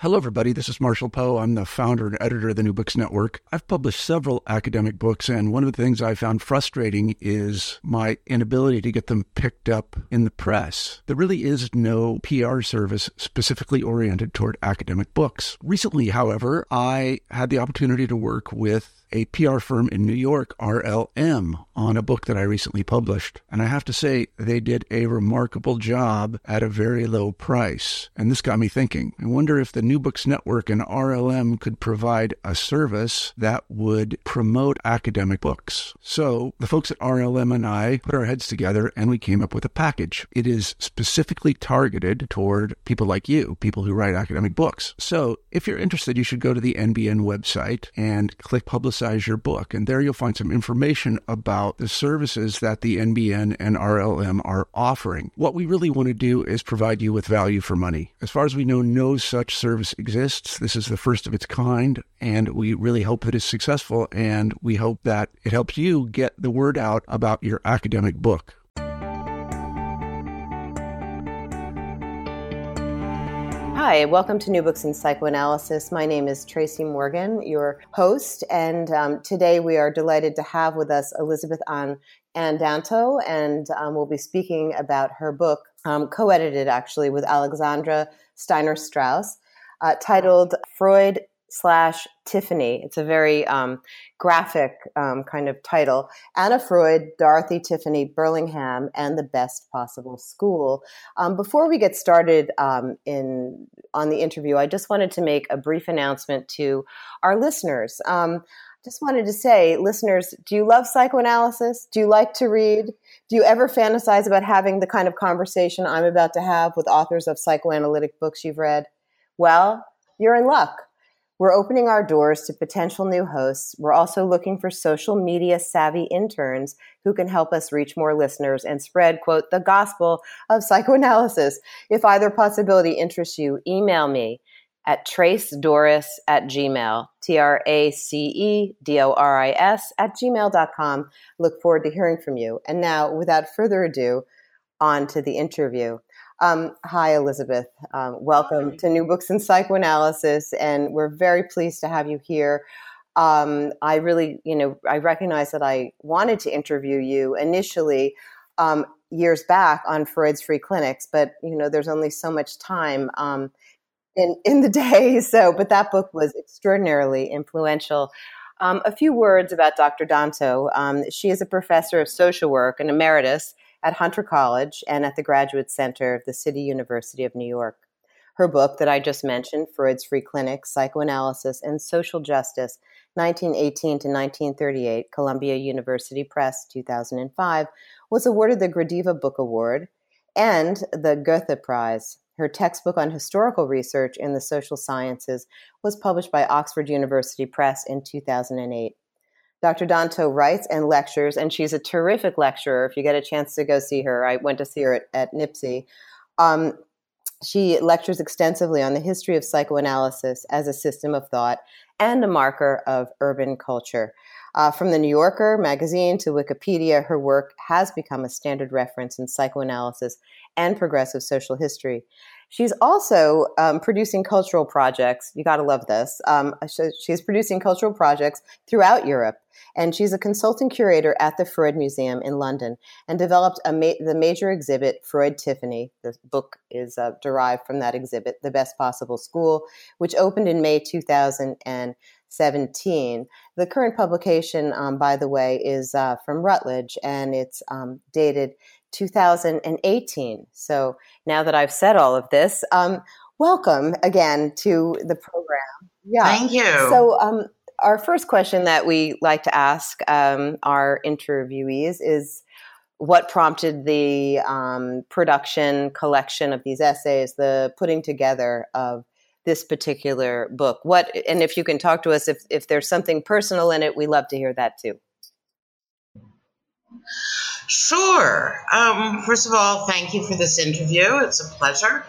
Hello, everybody. This is Marshall Poe. I'm the founder and editor of the New Books Network. I've published several academic books, and one of the things I found frustrating is my inability to get them picked up in the press. There really is no PR service specifically oriented toward academic books. Recently, however, I had the opportunity to work with a PR firm in New York, RLM, on a book that I recently published. And I have to say, they did a remarkable job at a very low price. And this got me thinking. I wonder if the New Books Network and RLM could provide a service that would promote academic books. So the folks at RLM and I put our heads together and we came up with a package. It is specifically targeted toward people like you, people who write academic books. So if you're interested, you should go to the NBN website and click Publicize Your Book. And there you'll find some information about the services that the NBN and RLM are offering. What we really want to do is provide you with value for money. As far as we know, no such service exists. This is the first of its kind, and we really hope that it's successful, and we hope that it helps you get the word out about your academic book. Hi, welcome to New Books in Psychoanalysis. My name is Tracy Morgan, your host, and today we are delighted to have with us Elizabeth Andanto, and we'll be speaking about her book, co-edited actually with Alexandra Steiner Strauss, titled Freud/Tiffany. It's a very graphic kind of title. Anna Freud, Dorothy Tiffany Burlingham, and the Best Possible School. Before we get started on the interview, I just wanted to make a brief announcement to our listeners. Just wanted to say, listeners, do you love psychoanalysis? Do you like to read? Do you ever fantasize about having the kind of conversation I'm about to have with authors of psychoanalytic books you've read? Well, you're in luck. We're opening our doors to potential new hosts. We're also looking for social media savvy interns who can help us reach more listeners and spread, quote, the gospel of psychoanalysis. If either possibility interests you, email me at tracedoris@gmail, TRACEDORIS@gmail.com. Look forward to hearing from you. And now, without further ado, on to the interview. Hi, Elizabeth. Welcome to New Books in Psychoanalysis, and we're very pleased to have you here. I really, I recognize that I wanted to interview you initially years back on Freud's Free Clinics, but, there's only so much time in the day. But that book was extraordinarily influential. A few words about Dr. Danto. She is a professor of social work and emeritus at Hunter College and at the Graduate Center of the City University of New York. Her book that I just mentioned, Freud's Free Clinics, Psychoanalysis and Social Justice, 1918 to 1938, Columbia University Press, 2005, was awarded the Gradiva Book Award and the Goethe Prize. Her textbook on historical research in the social sciences was published by Oxford University Press in 2008. Dr. Danto writes and lectures, and she's a terrific lecturer. If you get a chance to go see her, I went to see her at NIPSI. She lectures extensively on the history of psychoanalysis as a system of thought and a marker of urban culture. From the New Yorker magazine to Wikipedia, her work has become a standard reference in psychoanalysis and progressive social history. She's also producing cultural projects. You got to love this. She's producing cultural projects throughout Europe, and she's a consulting curator at the Freud Museum in London and developed the major exhibit, Freud Tiffany. The book is derived from that exhibit, The Best Possible School, which opened in May 2017. The current publication, by the way, is from Routledge, and it's dated 2018. So now that I've said all of this, welcome again to the program. Yeah. Thank you. So our first question that we like to ask our interviewees is, what prompted the production, collection of these essays, the putting together of this particular book? And if you can talk to us, if there's something personal in it, we love to hear that too. Sure. First of all, thank you for this interview. It's a pleasure.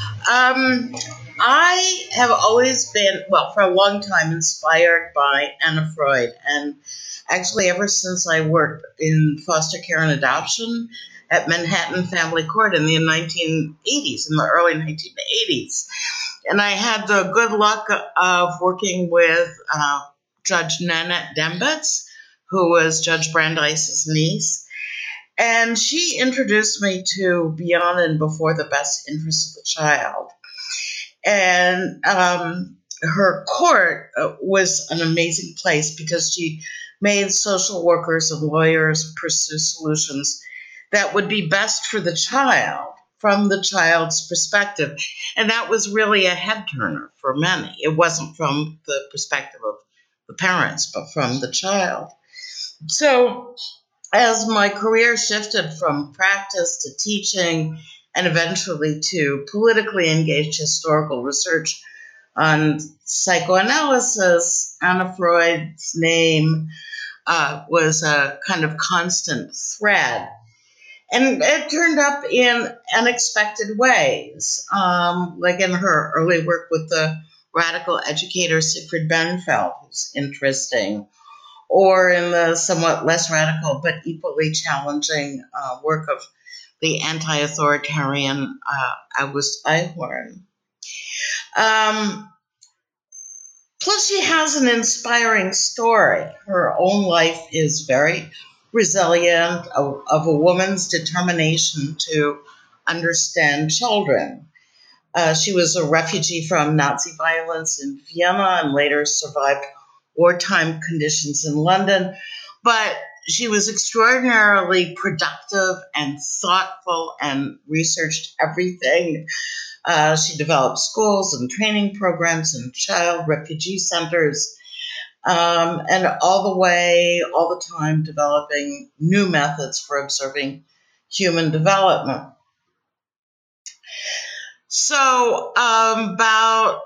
I have always been, for a long time, inspired by Anna Freud. And actually, ever since I worked in foster care and adoption at Manhattan Family Court in the 1980s, in the early 1980s, And I had the good luck of working with Judge Nanette Dembitz, who was Judge Brandeis's niece. And she introduced me to Beyond and Before the Best Interest of the Child. And her court was an amazing place because she made social workers and lawyers pursue solutions that would be best for the child from the child's perspective. And that was really a head turner for many. It wasn't from the perspective of the parents, but from the child. So as my career shifted from practice to teaching and eventually to politically engaged historical research on psychoanalysis, Anna Freud's name was a kind of constant thread. And it turned up in unexpected ways, like in her early work with the radical educator Siegfried Benfeld, who's interesting, or in the somewhat less radical but equally challenging work of the anti-authoritarian August Eichhorn. Plus, she has an inspiring story. Her own life is very resilient, of a woman's determination to understand children. She was a refugee from Nazi violence in Vienna and later survived wartime conditions in London. But she was extraordinarily productive and thoughtful and researched everything. She developed schools and training programs and child refugee centers, and all the time developing new methods for observing human development. So about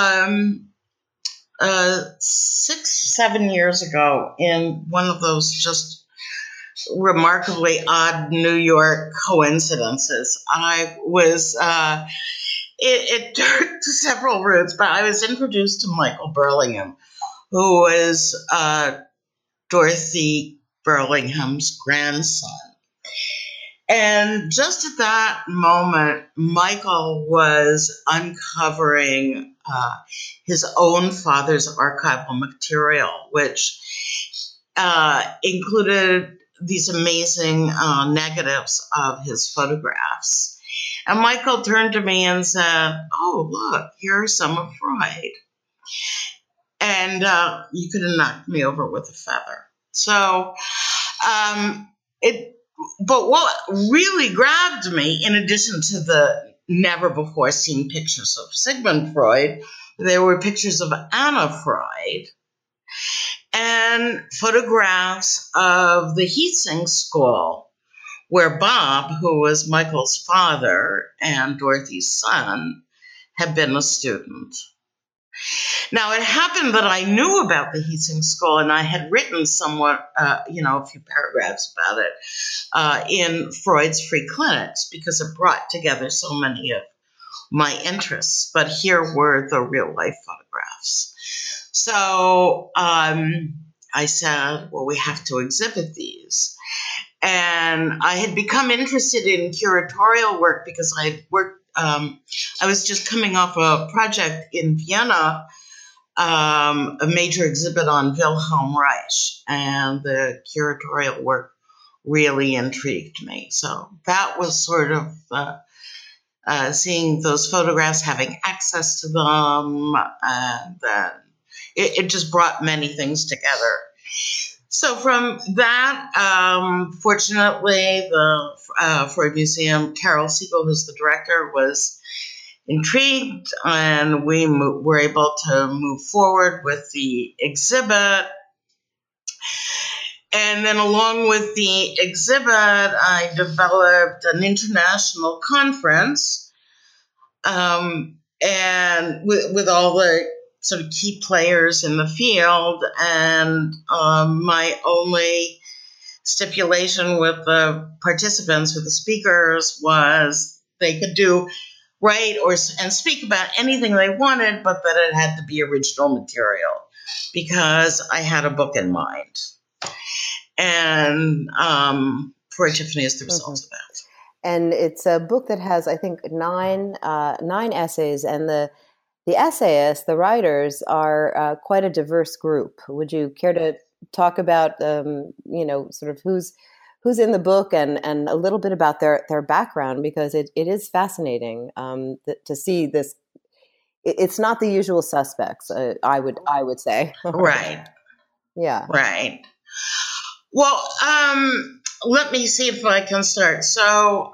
6-7 years ago, in one of those just remarkably odd New York coincidences, I was, it took several routes, but I was introduced to Michael Burlingham, who is Dorothy Burlingham's grandson. And just at that moment, Michael was uncovering his own father's archival material, which included these amazing negatives of his photographs. And Michael turned to me and said, "Oh, look, here are some of Freud." And you could have knocked me over with a feather. So but what really grabbed me, in addition to the never-before-seen pictures of Sigmund Freud, there were pictures of Anna Freud and photographs of the Hietsing School, where Bob, who was Michael's father and Dorothy's son, had been a student. Now, it happened that I knew about the Hietsing School, and I had written somewhat, a few paragraphs about it in Freud's Free Clinics, because it brought together so many of my interests. But here were the real-life photographs. So I said, well, we have to exhibit these. And I had become interested in curatorial work because I was just coming off a project in Vienna, a major exhibit on Wilhelm Reich, and the curatorial work really intrigued me. So that was sort of seeing those photographs, having access to them, and then it just brought many things together. So from that, fortunately, the Freud Museum, Carol Siegel, who's the director, was intrigued, and we were able to move forward with the exhibit. And then along with the exhibit, I developed an international conference, and with all the sort of key players in the field, and my only stipulation with the participants, with the speakers, was they could write and speak about anything they wanted, but that it had to be original material, because I had a book in mind. And Freud Tiffany is the result of that. And it's a book that has, I think, nine essays, and the the essayists, the writers, are quite a diverse group. Would you care to talk about, sort of who's in the book and a little bit about their background, because it is fascinating to see this. It's not the usual suspects, I would say. Right. Yeah. Right. Well, let me see if I can start. So,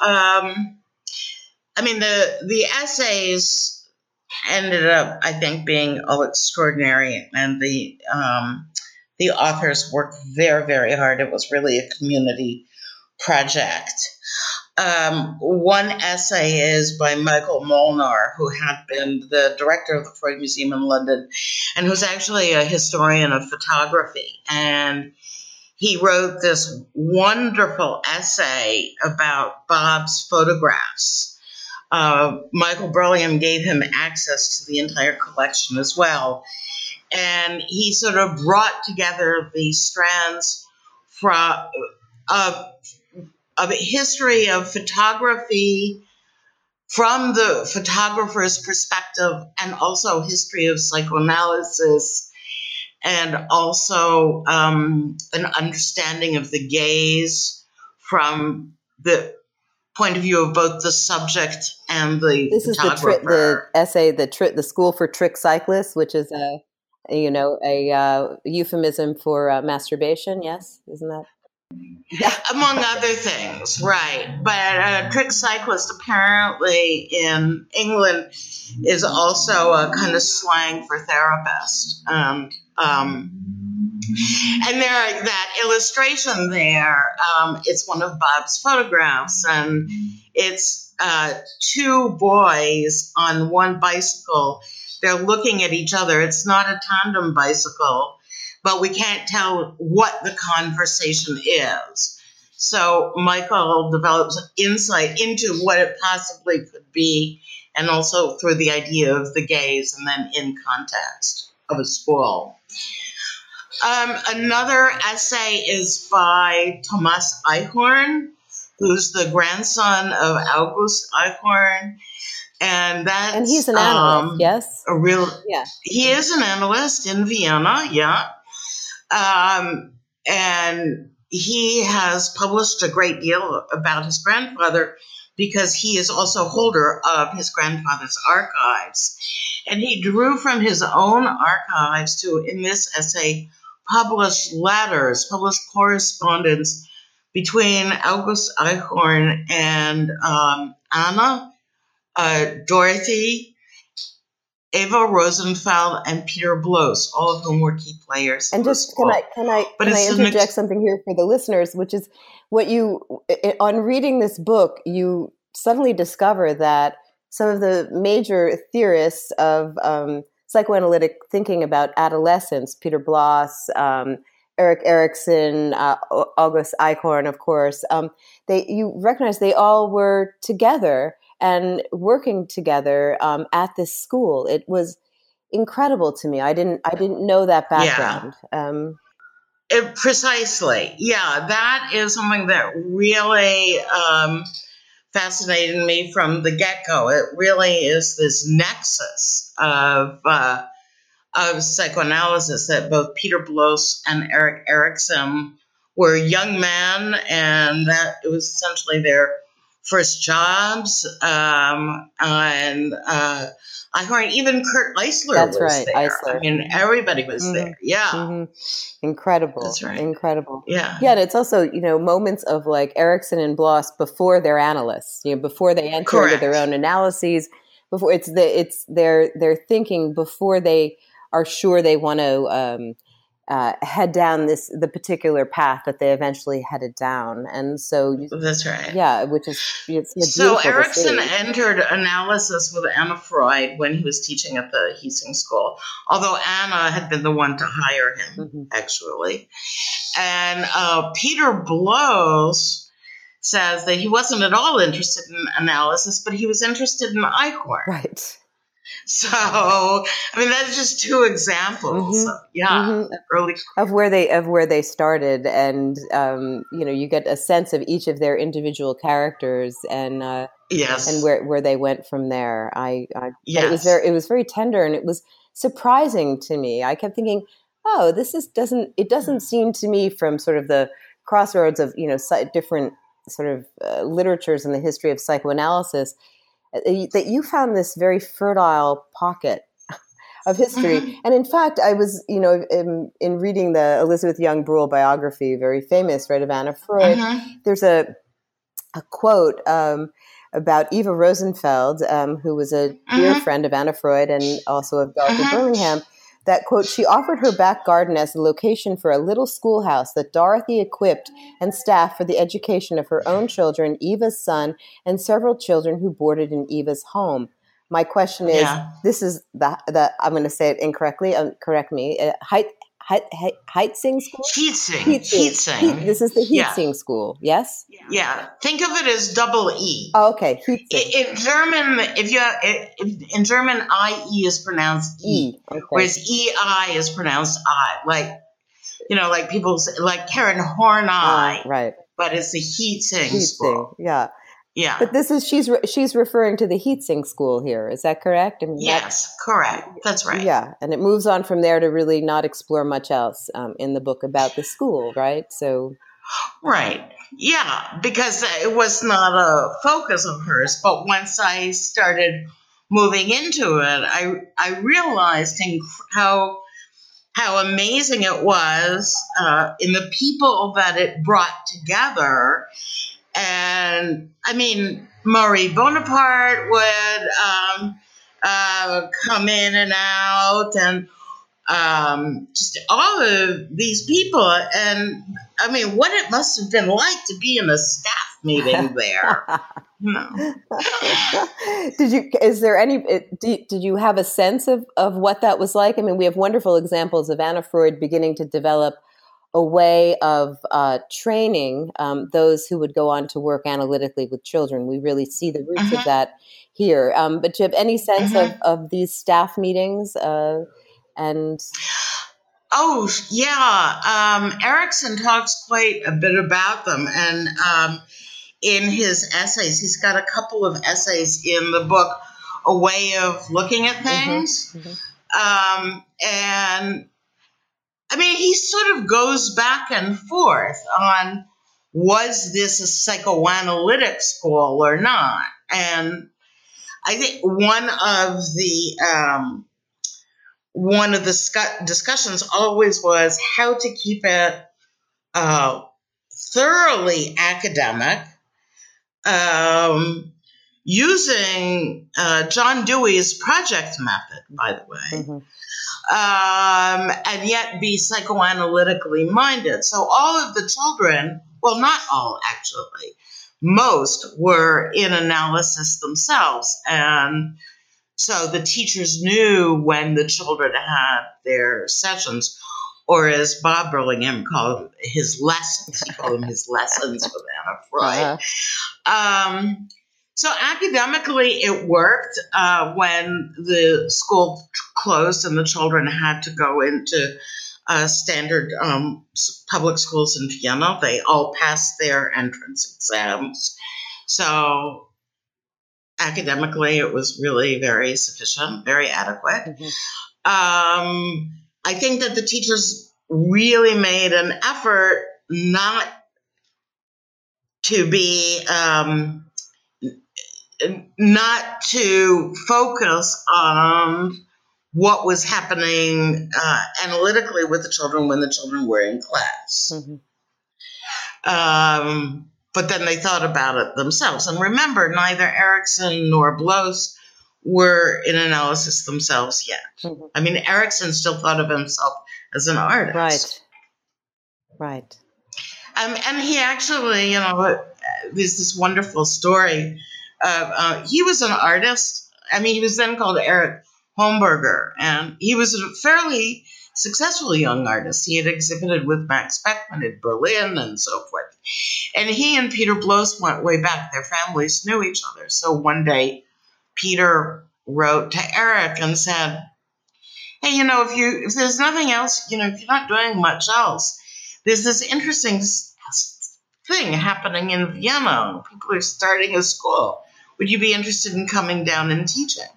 the essays ended up, I think, being all extraordinary, and the authors worked very, very hard. It was really a community project. One essay is by Michael Molnar, who had been the director of the Freud Museum in London, and who's actually a historian of photography. And he wrote this wonderful essay about Bob's photographs. Michael Burlingham gave him access to the entire collection as well. And he sort of brought together the strands of a history of photography from the photographer's perspective, and also history of psychoanalysis, and also an understanding of the gaze from the point of view of both the subject and the this photographer. Is the essay, the School for Trick Cyclists, which is a euphemism for masturbation. Yes, isn't that? Yeah. Among other things, right. But a trick cyclist apparently in England is also a kind of slang for therapist. And there, that illustration there, it's one of Bob's photographs, and it's two boys on one bicycle. They're looking at each other. It's not a tandem bicycle, but we can't tell what the conversation is. So Michael develops insight into what it possibly could be, and also through the idea of the gaze, and then in context of a school. Another essay is by Thomas Eichhorn, who's the grandson of August Eichhorn. And he's an analyst, yes? He is an analyst in Vienna, yeah. And he has published a great deal about his grandfather, because he is also holder of his grandfather's archives. And he drew from his own archives to, in this essay, published correspondence between August Eichhorn and Anna, Dorothy, Eva Rosenfeld, and Peter Bloss, all of whom were key players. And just can I interject something here for the listeners, which is on reading this book, you suddenly discover that some of the major theorists of psychoanalytic thinking about adolescence, Peter Bloss, Erik Erikson, August Eichhorn, of course, you recognize they all were together and working together at this school. It was incredible to me. I didn't know that background. Yeah. Precisely. Yeah, that is something that really fascinated me from the get-go. It really is this nexus of psychoanalysis, that both Peter Bloss and Erik Erikson were young men, and that it was essentially their first jobs. Eichhorn, even Kurt Eisler was there. Eisler. I mean, everybody was there. Yeah. Mm-hmm. Incredible. That's right. Incredible. Yeah. Yeah. And it's also, moments of like Erikson and Bloss before they're analysts, before they enter into their own analyses, before it's their thinking before they are sure they want to head down the particular path that they eventually headed down. And so that's right. Yeah, which is so Erikson entered analysis with Anna Freud when he was teaching at the Hiesing School, although Anna had been the one to hire him, actually. And Peter Bloss says that he wasn't at all interested in analysis, but he was interested in Eichhorn. Right. So, I mean, that's just two examples. Early of where they started, and you get a sense of each of their individual characters, and yes, and where they went from there. Yes. It was very tender, and it was surprising to me. I kept thinking, oh, it doesn't seem to me, from sort of the crossroads of different sort of literatures in the history of psychoanalysis, that you found this very fertile pocket of history. Mm-hmm. And in fact, I was, in reading the Elizabeth Young Bruhl biography, very famous, right, of Anna Freud, there's a quote about Eva Rosenfeld, who was a dear friend of Anna Freud and also of Dorothy Burlingham, that, quote, she offered her back garden as the location for a little schoolhouse that Dorothy equipped and staffed for the education of her own children, Eva's son, and several children who boarded in Eva's home. My question is, this is the I'm going to say it incorrectly. Correct me. Heitzing School? Heatsing. This is the Heatsing School, yes? Yeah. Think of it as double E. Oh, okay. In German, in German, I-E is pronounced E, whereas E-I is pronounced I. Like people say, like Karen Horney. Right. But it's the Heatsing School. Yeah. Yeah. But this is she's referring to the Heatsing School here. Is that correct? I mean, yes, correct. That's right. Yeah, and it moves on from there to really not explore much else in the book about the school, right? So, right. Yeah, because it was not a focus of hers. But once I started moving into it, I realized how amazing it was in the people that it brought together. And I mean, Marie Bonaparte would come in and out, and just all of these people. And I mean, what it must have been like to be in a staff meeting there. Did you have a sense of what that was like? I mean, we have wonderful examples of Anna Freud beginning to develop a way of training those who would go on to work analytically with children. We really see the roots of that here. But do you have any sense of these staff meetings? And oh, yeah. Erikson talks quite a bit about them. And in his essays, he's got a couple of essays in the book, A Way of Looking at Things. And I mean, he sort of goes back and forth on, was this a psychoanalytic school or not? And I think one of the discussions always was how to keep it thoroughly academic, using John Dewey's project method, by the way. And yet be psychoanalytically minded. So all of the children, well, not all actually, most were in analysis themselves. And so the teachers knew when the children had their sessions, or as Bob Burlingham called his lessons. He called them his lessons with Anna Freud. So academically, it worked. When the school closed and the children had to go into standard public schools in Vienna, they all passed their entrance exams. So academically, it was really very sufficient, very adequate. I think that the teachers really made an effort not to be not to focus on what was happening analytically with the children when the children were in class. But then they thought about it themselves. And remember, neither Erikson nor Bloss were in analysis themselves yet. I mean, Erikson still thought of himself as an artist. Right. And he actually, there's this wonderful story. He was an artist. I mean, he was then called Erich Homburger, and he was a fairly successful young artist. He had exhibited with Max Beckmann in Berlin and so forth. And he and Peter Bloss went way back. Their families knew each other. So one day, Peter wrote to Eric and said, hey, if there's nothing else, if you're not doing much else, there's this interesting thing happening in Vienna. People are starting a school. Would you be interested in coming down and teaching?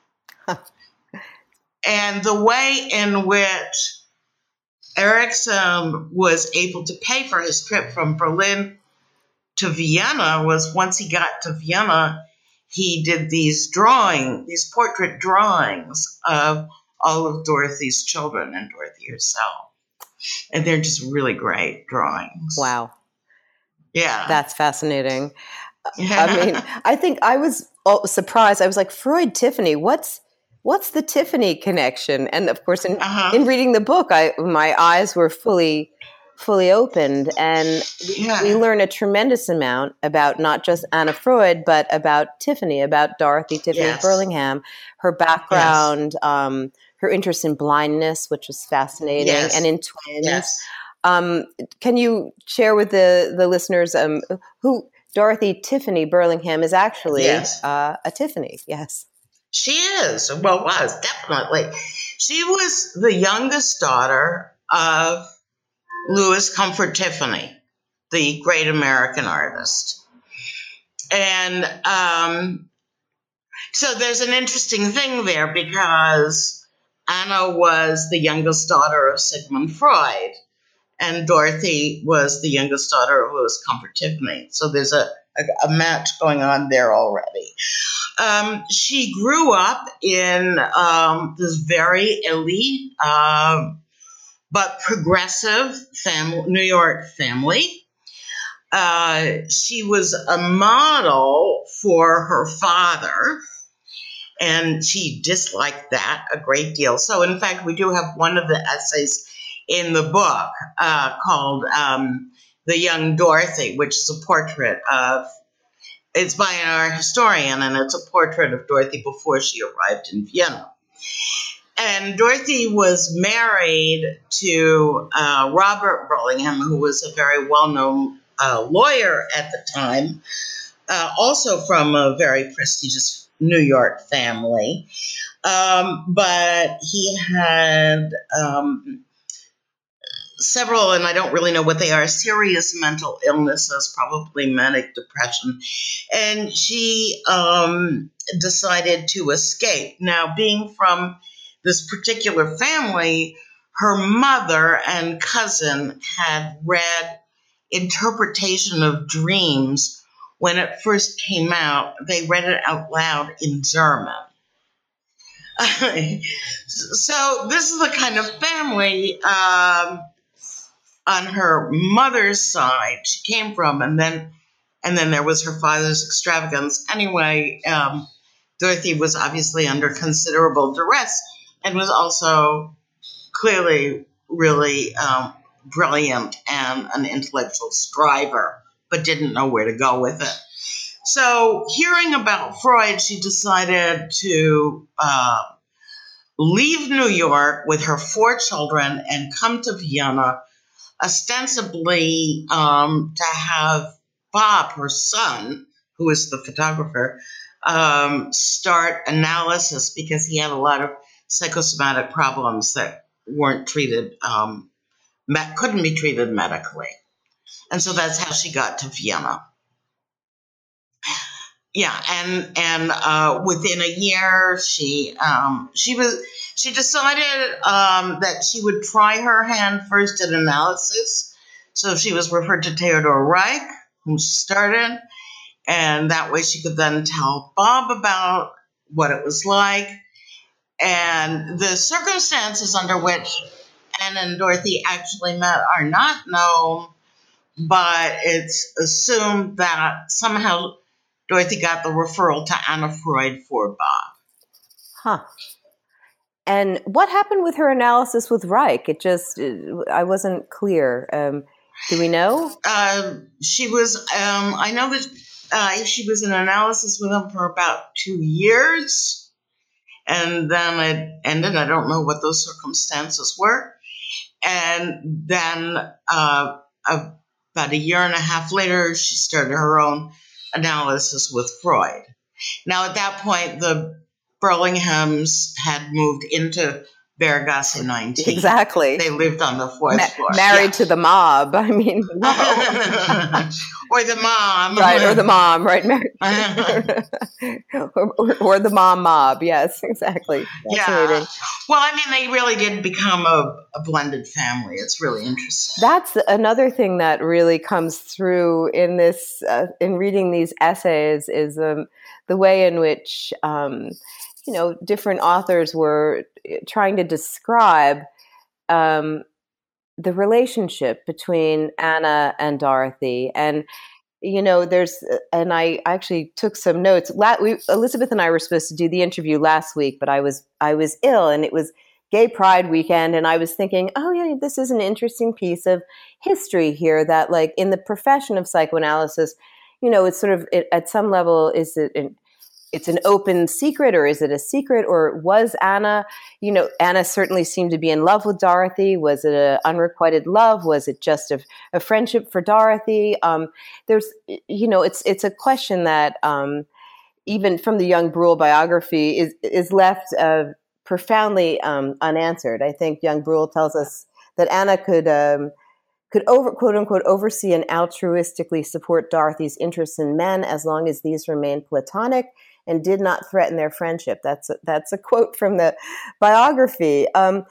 And the way in which Erikson was able to pay for his trip from Berlin to Vienna was once he got to Vienna, he did these portrait drawings of all of Dorothy's children and Dorothy herself. And they're just really great drawings. Wow. Yeah. That's fascinating. I mean, I think I was surprised. I was like, Freud, Tiffany, what's the Tiffany connection? And of course, in reading the book, my eyes were fully opened, and we learn a tremendous amount about not just Anna Freud, but about Tiffany, about Dorothy Tiffany Burlingham, her background, her interest in blindness, which was fascinating, and in twins. Yes. Can you share with the listeners who Dorothy Tiffany Burlingham is actually a Tiffany? Yes. She is. Well, was, definitely. She was the youngest daughter of Louis Comfort Tiffany, the great American artist. And so there's an interesting thing there because Anna was the youngest daughter of Sigmund Freud, and Dorothy was the youngest daughter of Louis Comfort Tiffany. So there's a match going on there already. She grew up in this very elite but progressive New York family. She was a model for her father, and she disliked that a great deal. So, in fact, we do have one of the essays in the book called The Young Dorothy, which is a portrait of, it's by an art historian, and it's a portrait of Dorothy before she arrived in Vienna. And Dorothy was married to Robert Burlingham, who was a very well-known lawyer at the time, also from a very prestigious New York family. But he had several, and I don't really know what they are, serious mental illnesses, probably manic depression. And she decided to escape. Now, being from this particular family, her mother and cousin had read Interpretation of Dreams when it first came out. They read it out loud in German. So this is the kind of family on her mother's side she came from, and then there was her father's extravagance. Anyway, Dorothy was obviously under considerable duress and was also clearly really brilliant and an intellectual striver, but didn't know where to go with it. So hearing about Freud, she decided to leave New York with her 4 children and come to Vienna, ostensibly to have Bob, her son, who is the photographer, start analysis because he had a lot of psychosomatic problems that weren't treated, couldn't be treated medically. And so that's how she got to Vienna. Yeah, and within a year, she decided that she would try her hand first at analysis. So she was referred to Theodor Reich, who started, and that way she could then tell Bob about what it was like. And the circumstances under which Anna and Dorothy actually met are not known, but it's assumed that somehow Dorothy got the referral to Anna Freud for Bob. Huh. And what happened with her analysis with Reich? I wasn't clear. Do we know? She was, I know that she was in analysis with him for about 2 years. And then it ended. I don't know what those circumstances were. And then about a year and a half later, she started her own analysis with Freud. Now, at that point, the Burlinghams had moved into Barragasa 19. Exactly. They lived on the fourth floor. Married to the mob. I mean, or the mom. Right, or the mom, right? or the mom mob. Yes, exactly. Yeah. Well, I mean, they really did become a blended family. It's really interesting. That's another thing that really comes through in this, in reading these essays, is the way in which, different authors were trying to describe the relationship between Anna and Dorothy. And, and I actually took some notes. Elizabeth and I were supposed to do the interview last week, but I was ill, and it was Gay Pride weekend. And I was thinking, oh yeah, this is an interesting piece of history here, that like in the profession of psychoanalysis, it's sort of, at some level, it's an open secret, or is it a secret? Or was Anna, Anna certainly seemed to be in love with Dorothy. Was it an unrequited love? Was it just a friendship for Dorothy? There's, it's a question that even from the Young Bruhl biography is left profoundly unanswered. I think Young Bruhl tells us that Anna could quote unquote oversee and altruistically support Dorothy's interests in men as long as these remained platonic and did not threaten their friendship. That's a quote from the biography. Now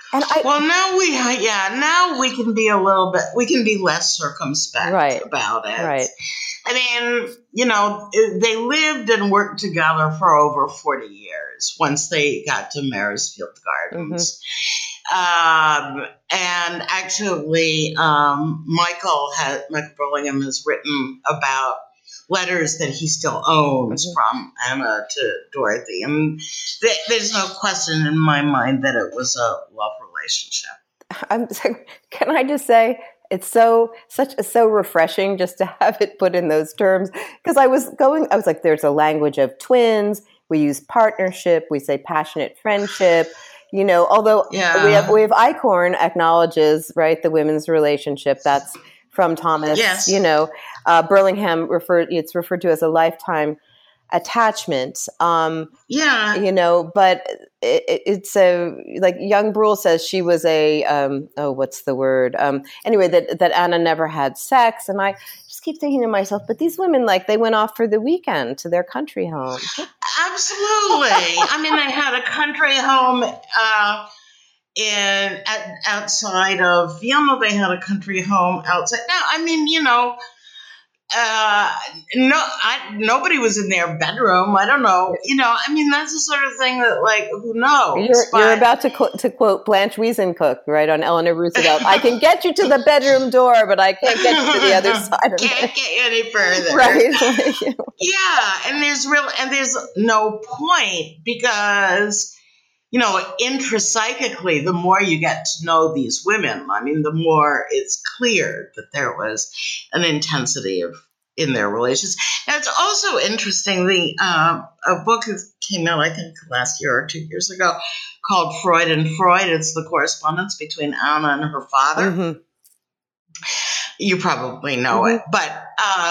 we can be we can be less circumspect about it. Right. I mean, they lived and worked together for over 40 years once they got to Maresfield Gardens. Mm-hmm. And actually, Michael Burlingham has written about letters that he still owns from Anna to Dorothy. And there's no question in my mind that it was a love relationship. Can I just say, it's so refreshing just to have it put in those terms. Because I was like, there's a language of twins. We use partnership. We say passionate friendship. Although we have Eichhorn acknowledges, right, the women's relationship. That's from Thomas. Yes. Burlingham it's referred to as a lifetime attachment. But it's like Young Bruhl says, she was what's the word? Anyway, that Anna never had sex. And I just keep thinking to myself, but these women, like, they went off for the weekend to their country home. Absolutely. I mean, they had a country home outside of Vienna. They had a country home outside. Now, I mean, nobody was in their bedroom. I don't know. I mean, that's the sort of thing that, like, who knows? You're about to quote Blanche Wiesen-Cook, right, on Eleanor Roosevelt. I can get you to the bedroom door, but I can't get you to the other side of it. Can't get you any further. Right. Yeah, and there's no point, because intrapsychically, the more you get to know these women, I mean, the more it's clear that there was an intensity in their relations. And it's also interesting, a book came out, I think, last year or 2 years ago, called Freud and Freud. It's the correspondence between Anna and her father. Mm-hmm. You probably know it. But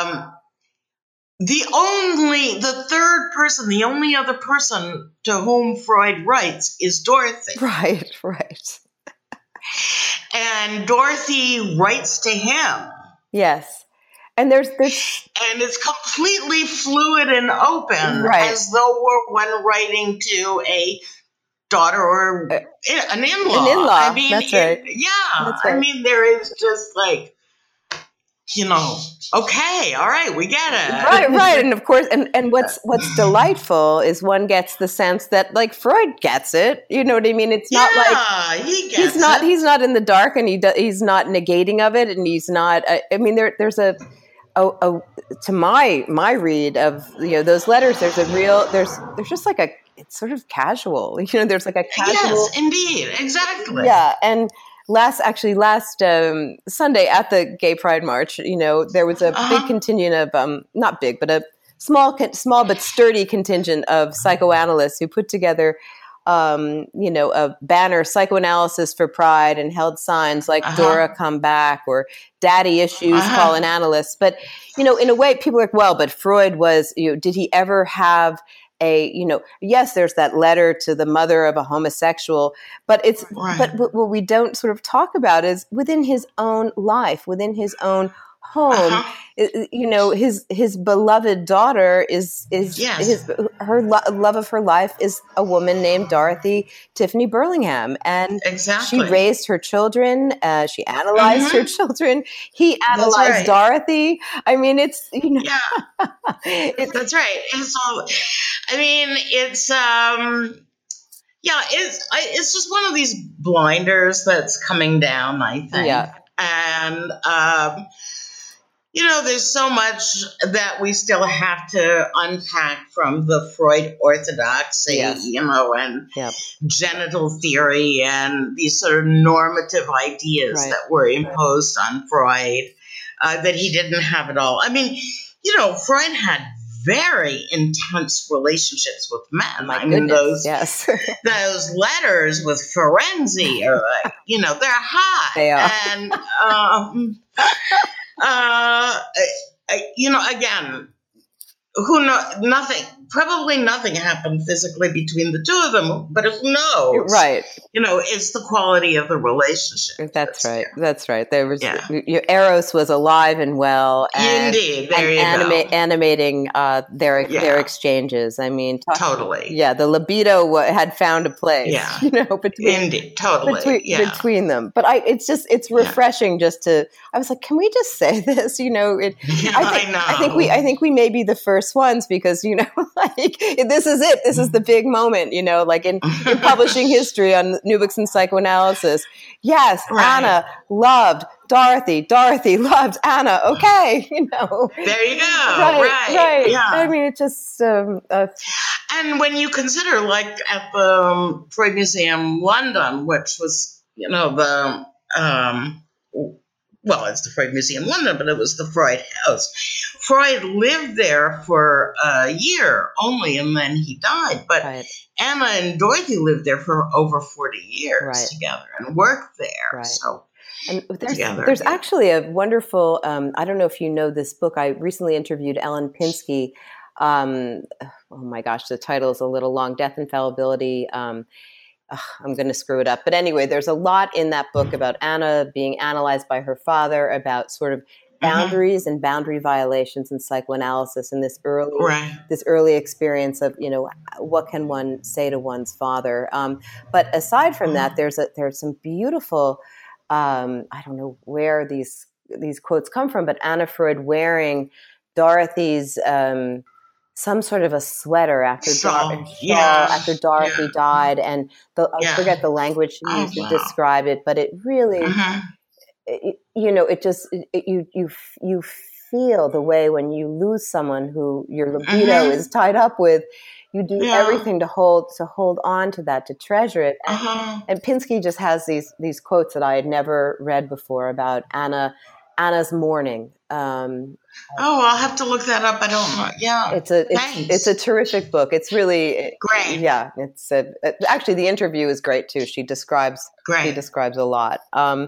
the third person, the only other person to whom Freud writes is Dorothy. Right. And Dorothy writes to him. Yes. And there's and it's completely fluid and open, as though we're one writing to a daughter or an in-law. An in-law. I mean, that's right. That's right. I mean, there is just like, okay, all right, we get it. Right. And of course, and what's delightful is one gets the sense that, like, Freud gets it. You know what I mean? It's not like he gets it. He's not in the dark, and he's not negating of it, and he's not. I mean, there's to my read of those letters, there's just like it's sort of casual. There's like a casual. Yes, indeed, exactly. Yeah, and. Last Sunday at the Gay Pride March, there was a big contingent of, not big, but a small but sturdy contingent of psychoanalysts who put together, a banner, Psychoanalysis for Pride, and held signs like Dora Come Back or Daddy Issues, Call an Analyst. But, in a way, people are like, well, but Freud was, did he ever have yes, there's that letter to the mother of a homosexual, but but what we don't sort of talk about is within his own life, within his own home, his beloved daughter is her love of her life is a woman named Dorothy Tiffany Burlingham, and she raised her children. She analyzed her children. He analyzed Dorothy. I mean, it's that's right. And so, I mean, it's it's just one of these blinders that's coming down, I think, and there's so much that we still have to unpack from the Freud orthodoxy, and genital theory and these sort of normative ideas that were imposed on Freud, that he didn't have at all. I mean, Freud had very intense relationships with men. Those letters with Ferenczi are like, they're hot. They are. And, again, probably nothing happened physically between the two of them, but who knows? Right. It's the quality of the relationship. That's right. That's right. There was Eros was alive and well. And, indeed. There you go. Animating their exchanges. I mean, totally. Yeah. The libido had found a place, between them. But it's refreshing just to, I was like, can we just say this? I know. I think we may be the first ones because, like this is it. This is the big moment, like in publishing history on New Books in Psychoanalysis. Yes, Anna loved Dorothy. Dorothy loved Anna. Okay, There you go. Right. Yeah. I mean, it just. And when you consider, like at the Freud Museum, London, which was, it's the Freud Museum London, but it was the Freud House. Freud lived there for a year only, and then he died. But Anna and Dorothy lived there for over 40 years together and worked there. Right. So, and there's actually a wonderful, I don't know if you know this book. I recently interviewed Ellen Pinsky. Oh my gosh, the title is a little long, Death and Fallibility. I'm going to screw it up. But anyway, there's a lot in that book about Anna being analyzed by her father, about sort of boundaries and boundary violations in psychoanalysis, and this early experience of, what can one say to one's father? But aside from that, there's some beautiful, I don't know where these quotes come from, but Anna Freud wearing Dorothy's some sort of a sweater after Dorothy died, and I forget the language she used to describe it, but it really, you feel the way when you lose someone who your libido is tied up with. You do everything to hold on to that, to treasure it. And Pinsky just has these quotes that I had never read before about Anna's mourning. I'll have to look that up. I don't know. Yeah, it's a terrific book. It's really great. Yeah, it's actually the interview is great too. She describes a lot.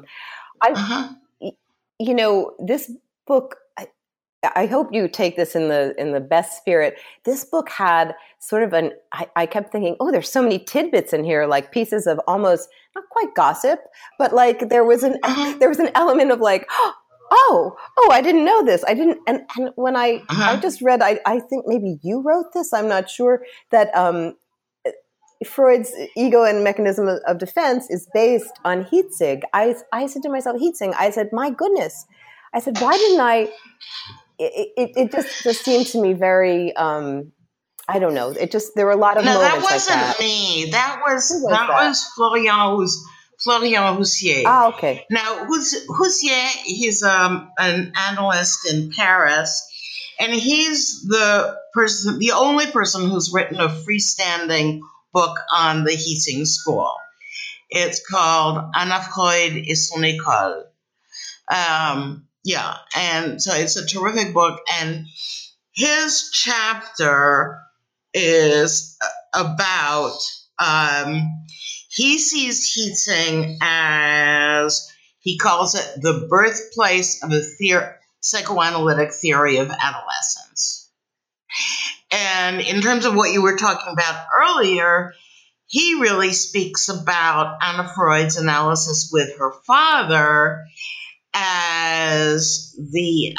This book. I hope you take this in the best spirit. This book had sort of I kept thinking, there's so many tidbits in here, like pieces of almost not quite gossip, but like there was an element of like, I didn't know this. I didn't. And when I just read, I think maybe you wrote this. I'm not sure that Freud's ego and mechanism of defense is based on Hitzig. I said to myself, Hitzig. I said, my goodness. I said, why didn't I? It just seemed to me very. I don't know. There were a lot of moments like that. That wasn't me. That was Florian Houssier. Okay. Now, Houssier, he's an analyst in Paris, and he's the only person who's written a freestanding book on the Hitzig school. It's called Anna Freud et son école. And so it's a terrific book, and his chapter is about he sees Hitzig as, he calls it the birthplace of a psychoanalytic theory of adolescence. And in terms of what you were talking about earlier, he really speaks about Anna Freud's analysis with her father as the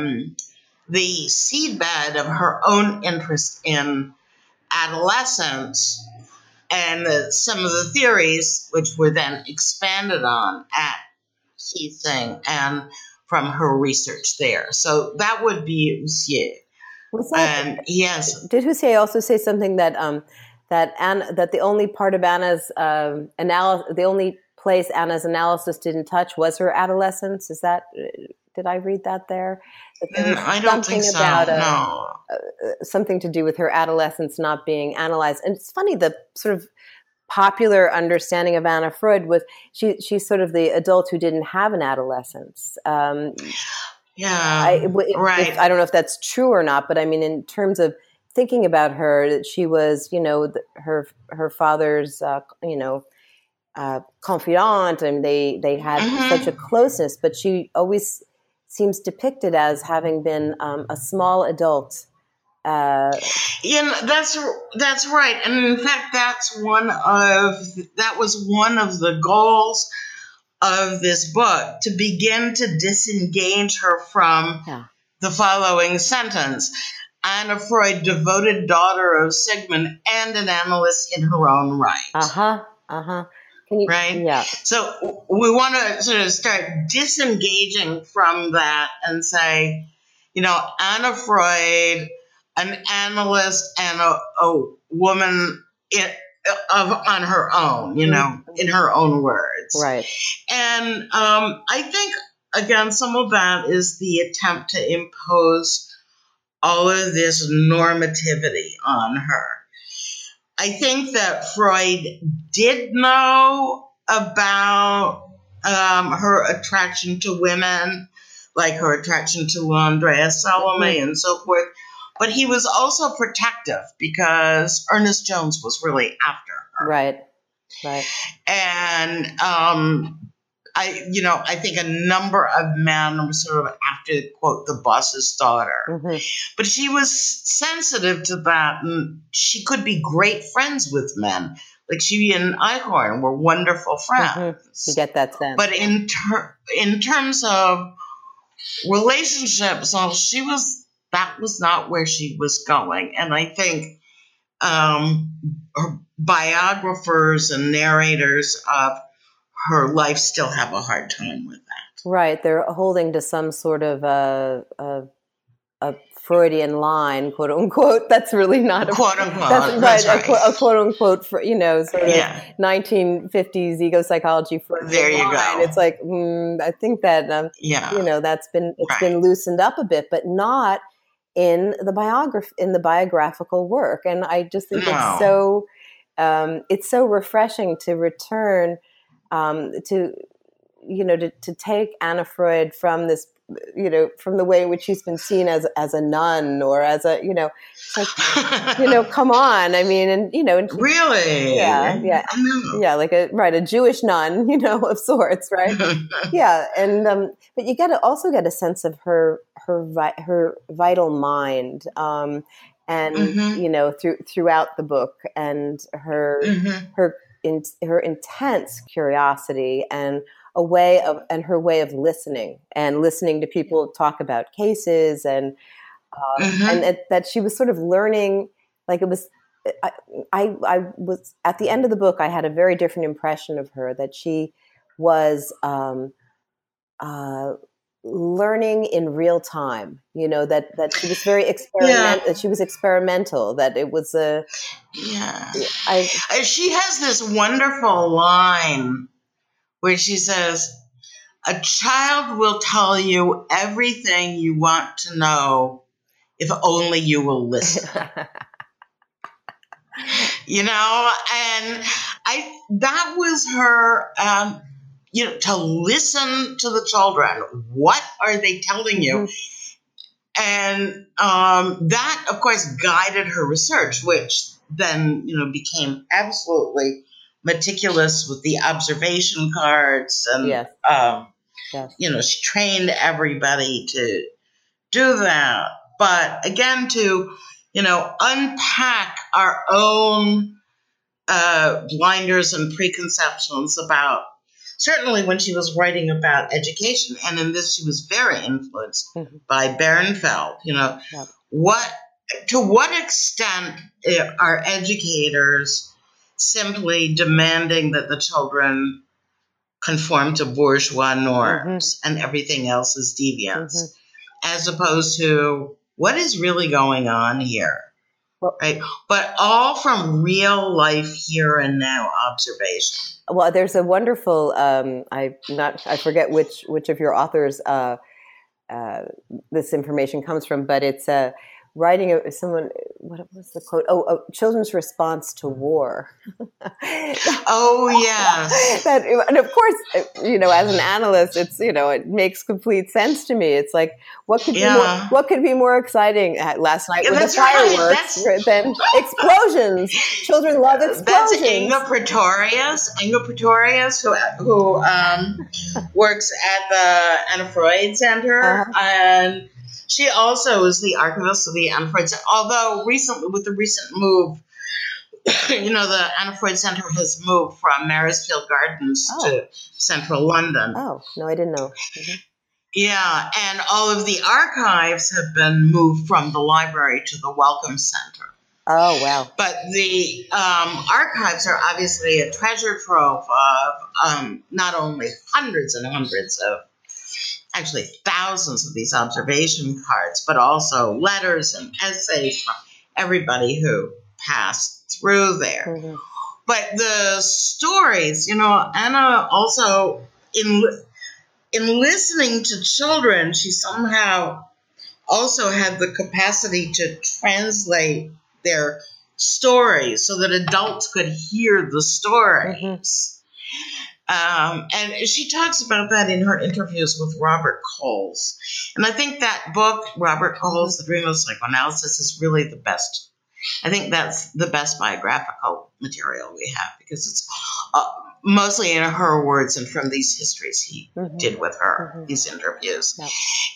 seedbed of her own interest in adolescence and some of the theories which were then expanded on at Keating and from her research there. So that would be Housier. And yes, did Housier also say something that that the only part of Anna's analysis, the only place Anna's analysis didn't touch was her adolescence? Is that, did I read that there? I don't think so. No. Something to do with her adolescence not being analyzed. And it's funny, the sort of popular understanding of Anna Freud was she's sort of the adult who didn't have an adolescence. Right. I don't know if that's true or not, but I mean, in terms of thinking about her, that she was, her father's, confidant, and they had such a closeness, but she always seems depicted as having been a small adult. That's right, and in fact, that was one of the goals of this book, to begin to disengage her from the following sentence: Anna Freud, devoted daughter of Sigmund and an analyst in her own right. Right? Yeah. So we want to sort of start disengaging from that and say, Anna Freud, an analyst and a woman on her own, in her own words. Right. And I think, again, some of that is the attempt to impose all of this normativity on her. I think that Freud did know about her attraction to women, like her attraction to Andrea Salome and so forth. But he was also protective because Ernest Jones was really after her. Right. And I think a number of men were sort of after, quote, the boss's daughter. But she was sensitive to that, and she could be great friends with men. Like she and Eichhorn were wonderful friends. You get that sense. But in terms of relationships, that was not where she was going. And I think her biographers and narrators of her life still have a hard time with that. Right. They're holding to some sort of a Freudian line, quote unquote. That's really not a quote unquote. That's right. A quote unquote, sort of 1950s ego psychology Freudian there you line. go. It's like I think that that's been loosened up a bit, but not in the biographical work. And I just think it's so refreshing to return to take Anna Freud from this, from the way in which she's been seen as a nun or as a, it's like, come on. I mean, and, really? Yeah. Like a Jewish nun, of sorts. Right. Yeah. And, but you also get a sense of her vital mind, and, throughout the book, and her intense curiosity and her way of listening to people talk about cases, and that she was sort of learning, like it was, I was at the end of the book, I had a very different impression of her, that she was, learning in real time, that she was very that she was experimental, that it was she has this wonderful line where she says, a child will tell you everything you want to know if only you will listen. And that was her, to listen to the children. What are they telling you? And that, of course, guided her research, which then, became absolutely meticulous with the observation cards. And, she trained everybody to do that. But again, to, unpack our own blinders and preconceptions about, certainly when she was writing about education, and in this she was very influenced by Bernfeld. To what extent are educators simply demanding that the children conform to bourgeois norms and everything else is deviance, as opposed to what is really going on here? Right, but all from real life here and now observation. Well, there's a wonderful I forget which of your authors this information comes from, but it's writing of someone. What was the quote? Children's response to war. Oh yes. And of course, as an analyst, it's it makes complete sense to me. It's like what could be more exciting? Last night with the fireworks than explosions. Children love explosions. That's Inga Pretorius, who works at the Anna Freud Center, and she also is the archivist of the Anna Freud Center. Although recently, with the recent move, the Anna Freud Center has moved from Maresfield Gardens to central London. Oh, no, I didn't know. Yeah, and all of the archives have been moved from the library to the Wellcome Center. Oh, wow. But the archives are obviously a treasure trove of not only hundreds and hundreds of, actually thousands of these observation cards, but also letters and essays from everybody who passed through there. But the stories, Anna also, in listening to children, she somehow also had the capacity to translate their stories so that adults could hear the stories. And she talks about that in her interviews with Robert Coles. And I think that book, Robert Coles, The Dream of Psychoanalysis, is really the best. I think that's the best biographical material we have, because it's mostly in her words and from these histories he did with her, these interviews. Yep.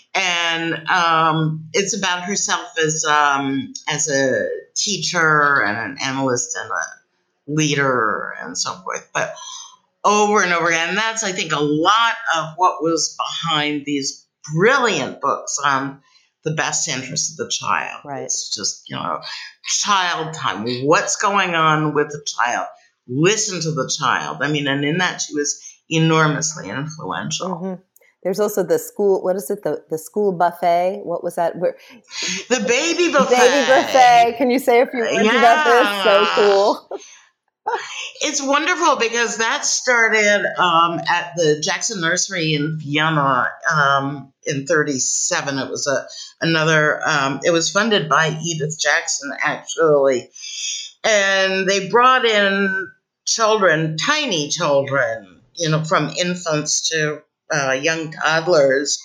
And it's about herself as a teacher and an analyst and a leader and so forth. But over and over again, and that's, I think, a lot of what was behind these brilliant books on the best interest of the child. Right. It's just, child time. What's going on with the child? Listen to the child. I mean, and in that she was enormously influential. There's also the school, what is it, the school buffet? What was that? The baby buffet. Baby buffet. Can you say a few words about this? So cool. It's wonderful because that started at the Jackson Nursery in Vienna in 1937. It was it was funded by Edith Jackson, actually. And they brought in children, tiny children, from infants to young toddlers,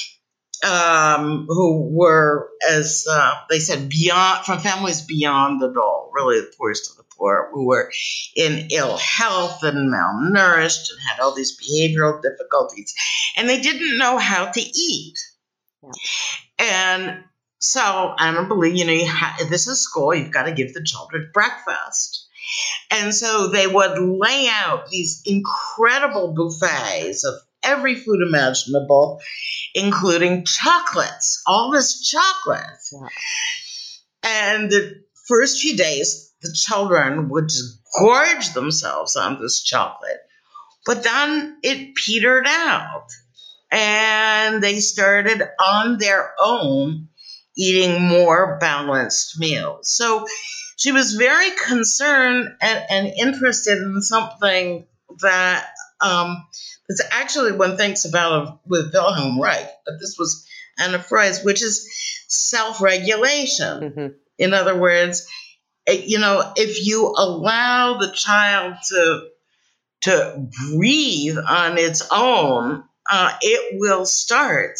who were, as they said, from families beyond the dole, really the poorest of the poor, who were in ill health and malnourished and had all these behavioral difficulties, and they didn't know how to eat. Yeah. And so I don't believe, this is school, you've got to give the children breakfast. And so they would lay out these incredible buffets of every food imaginable, including chocolates, all this chocolate. Yeah. And the first few days, the children would just gorge themselves on this chocolate. But then it petered out. And they started on their own eating more balanced meals. So she was very concerned and interested in something that it's actually one thinks about with Wilhelm Reich, but this was Anna Freud's, which is self-regulation. In other words, if you allow the child to breathe on its own, it will start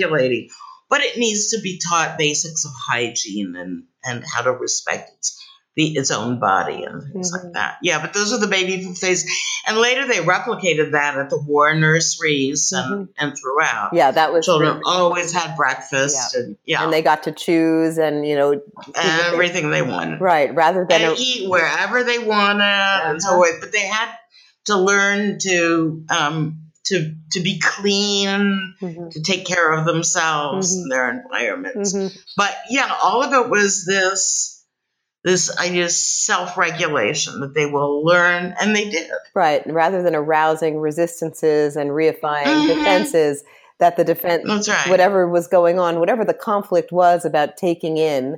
self-regulating. But it needs to be taught basics of hygiene and how to respect its its own body and things like that. Yeah, but those are the baby buffets. And later they replicated that at the war nurseries and throughout. Yeah, that was children always had breakfast and they got to choose and everything they wanted. Right, rather than eat wherever they wanted and so on. But they had to learn to be clean, to take care of themselves and their environments. But yeah, all of it was this idea of self-regulation that they will learn, and they did. Right, rather than arousing resistances and reifying defenses, that the defense, that's right, whatever was going on, whatever the conflict was about taking in,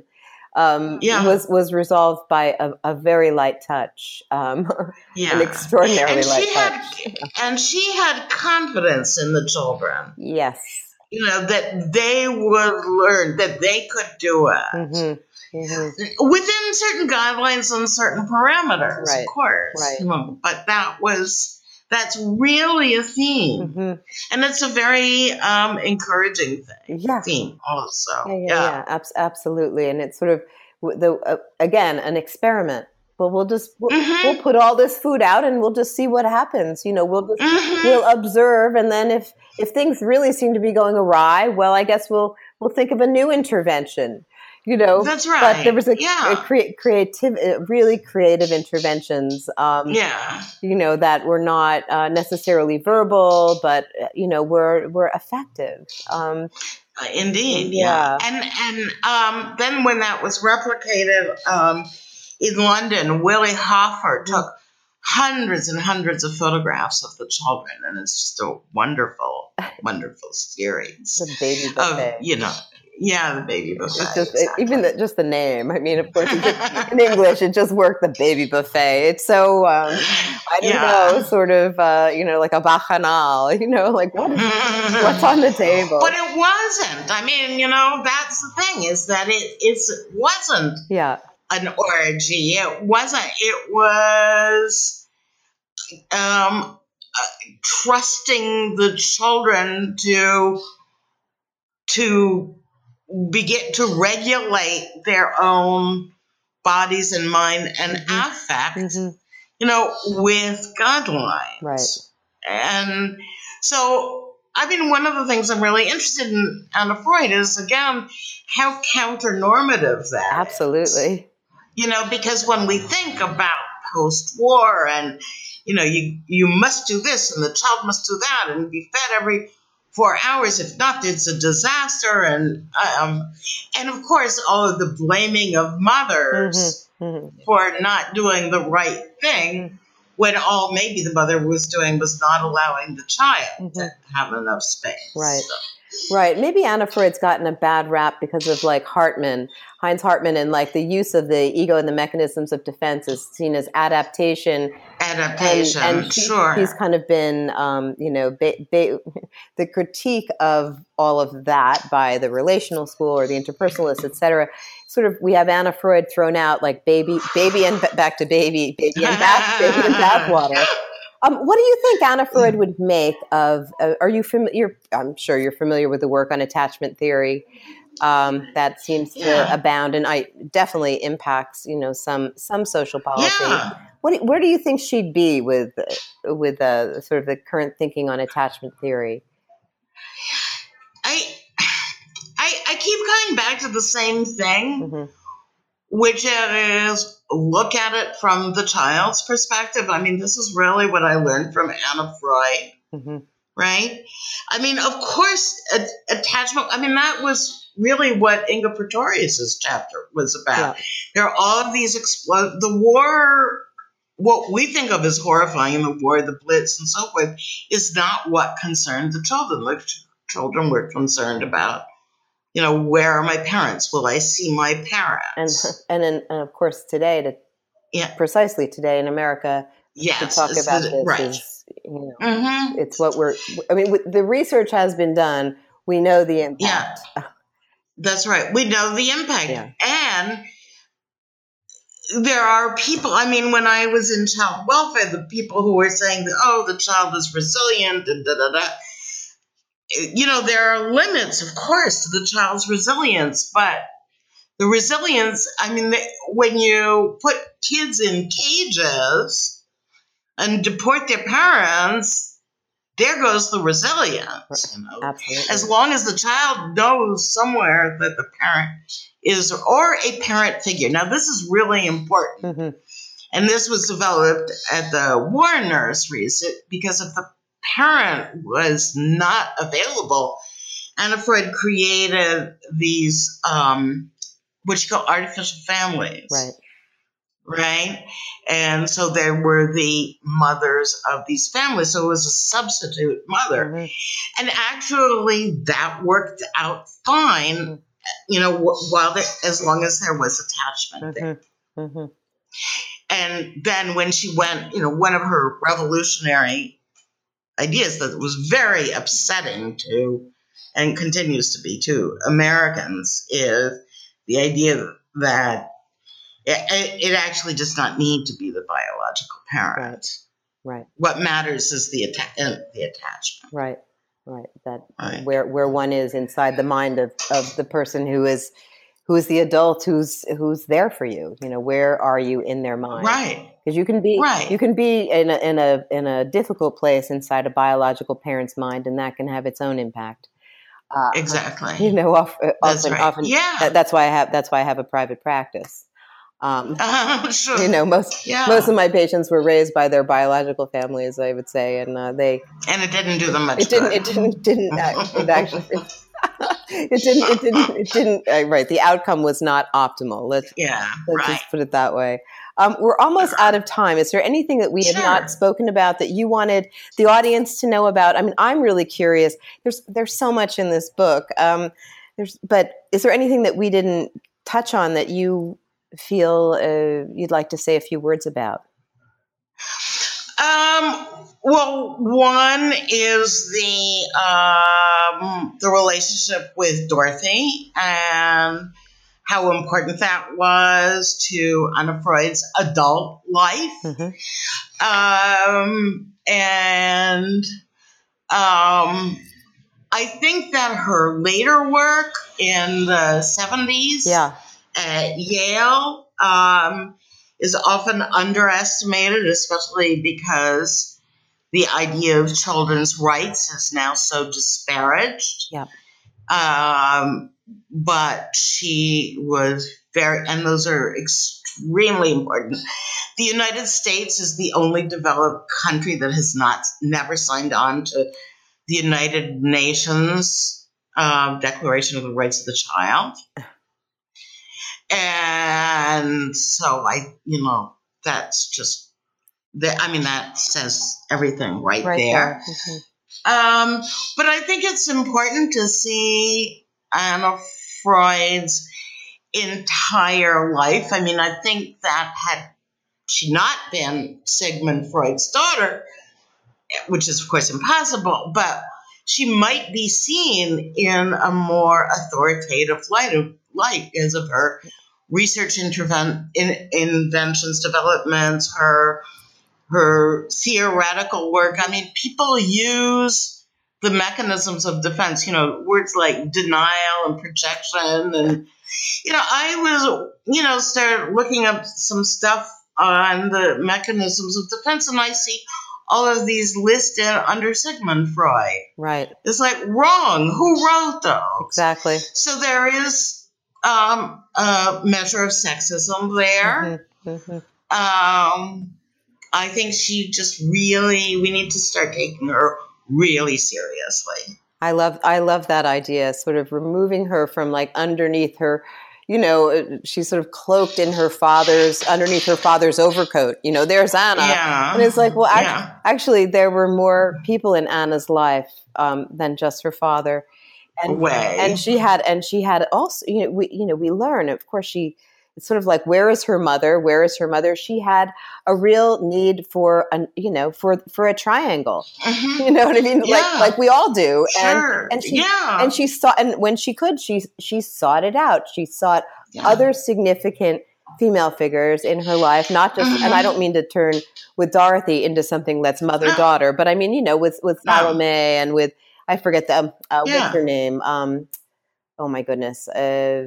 was resolved by a very light touch, an extraordinarily light touch. And she had confidence in the children. Yes. That they would learn, that they could do it. Within certain guidelines and certain parameters, right, of course. Right. But that's really a theme. And it's a very encouraging theme also. Absolutely. And it's sort of, again, an experiment. But we'll put all this food out and we'll just see what happens. We'll observe, and then if things really seem to be going awry, well, I guess we'll think of a new intervention. That's right. But there was really creative interventions. That were not necessarily verbal, but were effective. Indeed, yeah. And then when that was replicated in London, Willie Hoffer took hundreds and hundreds of photographs of the children, and it's just a wonderful, wonderful series. The baby buffet. The baby buffet. Exactly. Even just the name. I mean, of course, in English, it just worked. The baby buffet. It's so I don't know, sort of like a bacchanal. Like what's on the table. But it wasn't. I mean, that's the thing, is that it wasn't. Yeah. An orgy. It wasn't. It was trusting the children to begin to regulate their own bodies and mind and affect, with guidelines. Right. And so, I mean, one of the things I'm really interested in Anna Freud is, again, how counter-normative that Absolutely. is. Because when we think about post-war and, you must do this and the child must do that and be fed every 4 hours. If not, it's a disaster. And of course, all of the blaming of mothers for not doing the right thing, when all maybe the mother was doing was not allowing the child to have enough space. Right. Right. Maybe Anna Freud's gotten a bad rap because of Heinz Hartmann, and like the use of the ego and the mechanisms of defense is seen as adaptation. And sure. He's kind of been, the critique of all of that by the relational school or the interpersonalists, et cetera. Sort of, we have Anna Freud thrown out like baby and back to baby and bathwater. What do you think Anna Freud would make of? Are you familiar? I'm sure you're familiar with the work on attachment theory that seems to abound, and definitely impacts some social policy. Yeah. Where do you think she'd be with sort of the current thinking on attachment theory? I keep going back to the same thing, which is look at it from the child's perspective. I mean, this is really what I learned from Anna Freud, right? I mean, of course, attachment, I mean, that was really what Inga Pretorius' chapter was about. Yeah. There are all of these the war, what we think of as horrifying in the war, the Blitz and so forth, is not what concerned the children. The children were concerned about, where are my parents? Will I see my parents? And of course, today, precisely today in America, to talk about this is, it's what the research has been done. We know the impact. Yeah, that's right. We know the impact. Yeah. And there are people, I mean, when I was in child welfare, the people who were saying, the child is resilient, and there are limits, of course, to the child's resilience, but the resilience, I mean, when you put kids in cages and deport their parents, there goes the resilience. Absolutely. As long as the child knows somewhere that the parent is, or a parent figure. Now, this is really important. Mm-hmm. And this was developed at the war nurseries because if the parent was not available, Anna Freud created these, what you call artificial families. Right? And so there were the mothers of these families. So it was a substitute mother. Mm-hmm. And actually that worked out fine, while as long as there was attachment there. Mm-hmm. And then when she went, one of her revolutionary ideas that was very upsetting to, and continues to be to, Americans is the idea that it actually does not need to be the biological parent. Right. What matters is the attachment. Right. That where one is inside the mind of the person who is the adult who's there for you. Where are you in their mind? Right. Because you can be in a difficult place inside a biological parent's mind, and that can have its own impact. Exactly. Often. Yeah. That's why I have a private practice. Sure. Most of my patients were raised by their biological families, I would say, and they. And it didn't do them much good. It didn't actually. It didn't. Right. The outcome was not optimal. Let's just put it that way. We're almost out of time. Is there anything that we have not spoken about that you wanted the audience to know about? I mean, I'm really curious. There's so much in this book. But is there anything that we didn't touch on that you feel you'd like to say a few words about? Well, one is the relationship with Dorothy and how important that was to Anna Freud's adult life. Mm-hmm. I think that her later work in the 70s at Yale is often underestimated, especially because the idea of children's rights is now so disparaged. Yeah. But she was and those are extremely important. The United States is the only developed country that has never signed on to the United Nations Declaration of the Rights of the Child. And so that's just, that says everything right there. Mm-hmm. But I think it's important to see Anna Freud's entire life. I mean, I think that had she not been Sigmund Freud's daughter, which is of course impossible, but she might be seen in a more authoritative light as of her research inventions, developments, her theoretical work. I mean, people use the mechanisms of defense, words like denial and projection. And, I was, started looking up some stuff on the mechanisms of defense, and I see all of these listed under Sigmund Freud. Right. It's like, wrong. Who wrote those? Exactly. So there is a measure of sexism there. Mm-hmm. Mm-hmm. I think she just we need to start taking her really seriously. I love that idea, sort of removing her from underneath her, she's sort of cloaked in underneath her father's overcoat. There's Anna. Yeah. And it's like, well, actually there were more people in Anna's life than just her father. And she had also, we learn, of course, it's sort of like, where is her mother? Where is her mother? She had a real need for for a triangle. Mm-hmm. You know what I mean? Yeah. Like we all do. Sure. And she sought, and when she could, she sought it out. She sought other significant female figures in her life, not just, and I don't mean to turn with Dorothy into something that's mother-daughter, but I mean, with Salome and with, I forget what's her name? Oh my goodness.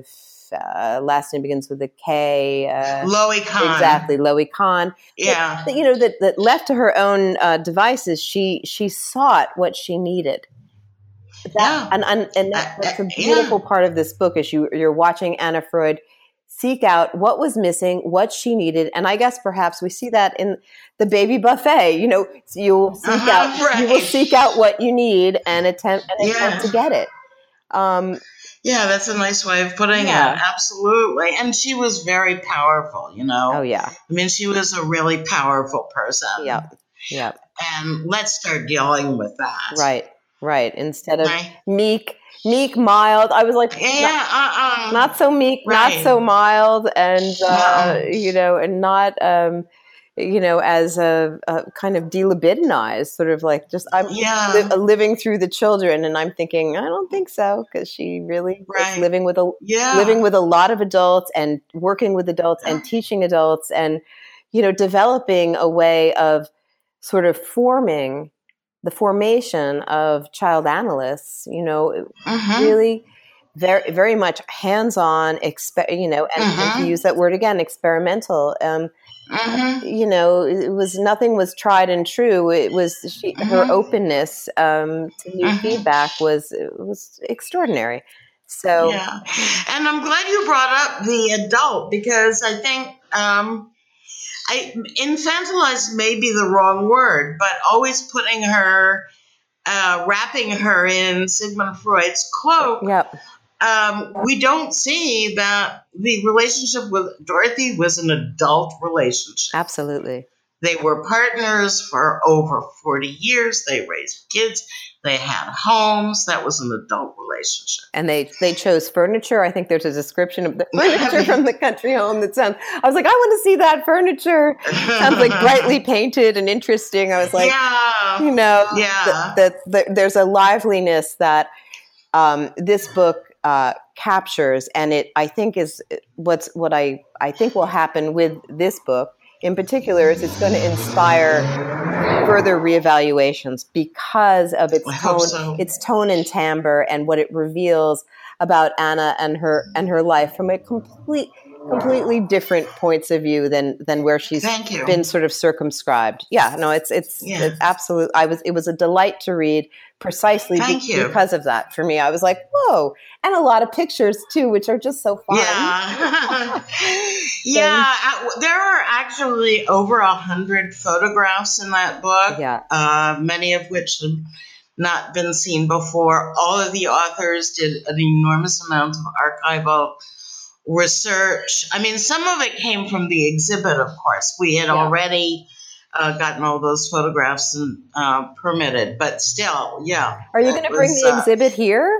last name begins with a K. Loie Kahn. Exactly, Loie Kahn. Yeah. That left to her own devices, she sought what she needed. That's a beautiful part of this book is you're watching Anna Freud seek out what was missing, what she needed. And I guess perhaps we see that in the baby buffet. You'll seek out what you need and attempt to get it. That's a nice way of putting it. Absolutely. And she was very powerful, Oh, yeah. I mean, she was a really powerful person. Yeah. And let's start dealing with that. Right. Instead of meek, mild. I was like, not so meek, not so mild, and and not as a kind of delibidinized, sort of like just I'm living through the children, and I'm thinking I don't think so, because she really was living with a lot of adults and working with adults and teaching adults and developing a way of sort of the formation of child analysts, really very, very much hands-on, and to use that word again, experimental. Nothing was tried and true. It was her openness to new feedback was extraordinary. So, and I'm glad you brought up the adult, because I think infantilized may be the wrong word, but always putting her, wrapping her in Sigmund Freud's cloak. We don't see that the relationship with Dorothy was an adult relationship. Absolutely. They were partners for over 40 years. They raised kids. They had homes. That was an adult relationship. And they chose furniture. I think there's a description of the furniture from the country home that sounds, I was like, I want to see that furniture. Sounds like brightly painted and interesting. I was like, there's a liveliness that this book captures. And it, I think, is what I think will happen with this book in particular is it's going to inspire further reevaluations because of its tone and timbre and what it reveals about Anna and her life from a completely different points of view than where she's been sort of circumscribed. It's absolute. It was a delight to read precisely because of that. For me, I was like, whoa, and a lot of pictures too, which are just so fun. There are actually over 100 photographs in that book. Many of which have not been seen before. All of the authors did an enormous amount of archival research. I mean, some of it came from the exhibit, of course. We had already gotten all those photographs and permitted, but still, Are you going to bring the exhibit here?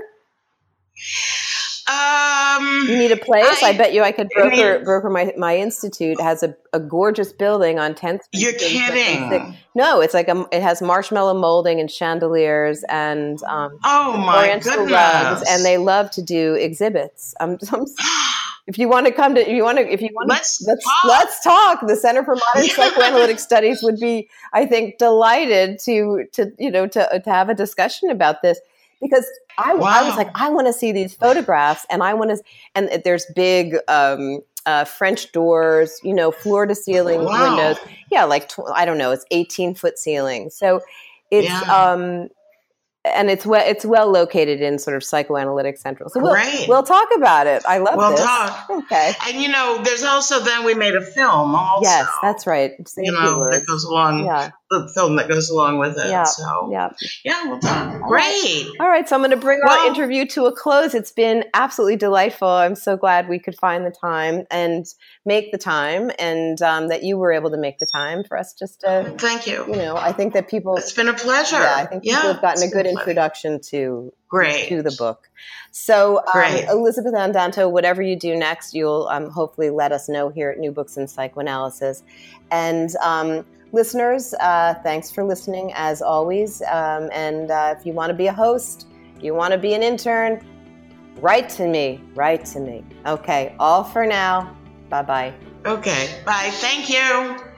You need a place? I bet you I could broker my institute has a gorgeous building on 10th Street. You're kidding. No, it's like it has marshmallow molding and chandeliers and oriental rugs, and they love to do exhibits. If you want to come let's talk. The Center for Modern Psychoanalytic Studies would be, I think, delighted to have a discussion about this, because I was like, I want to see these photographs, and and there's big French doors, floor to ceiling windows. I don't know, it's 18-foot ceiling. So it's and it's well located in sort of Psychoanalytic Central. So we'll talk about it. I love this. We'll talk. Okay. And there's also then we made a film also. Yes, that's right. That goes along. The film that goes along with it. We'll talk. Great. All right. So I'm going to bring our interview to a close. It's been absolutely delightful. I'm so glad we could find the time and make the time, and that you were able to make the time for us just to. Thank you. I think that people. It's been a pleasure. I think people have gotten a good introduction to the book. So, Elizabeth Andanto, whatever you do next, you'll hopefully let us know here at New Books in Psychoanalysis. And listeners, thanks for listening as always. And if you want to be a host, you want to be an intern, write to me. Okay, all for now. Bye-bye. Okay, bye. Thank you.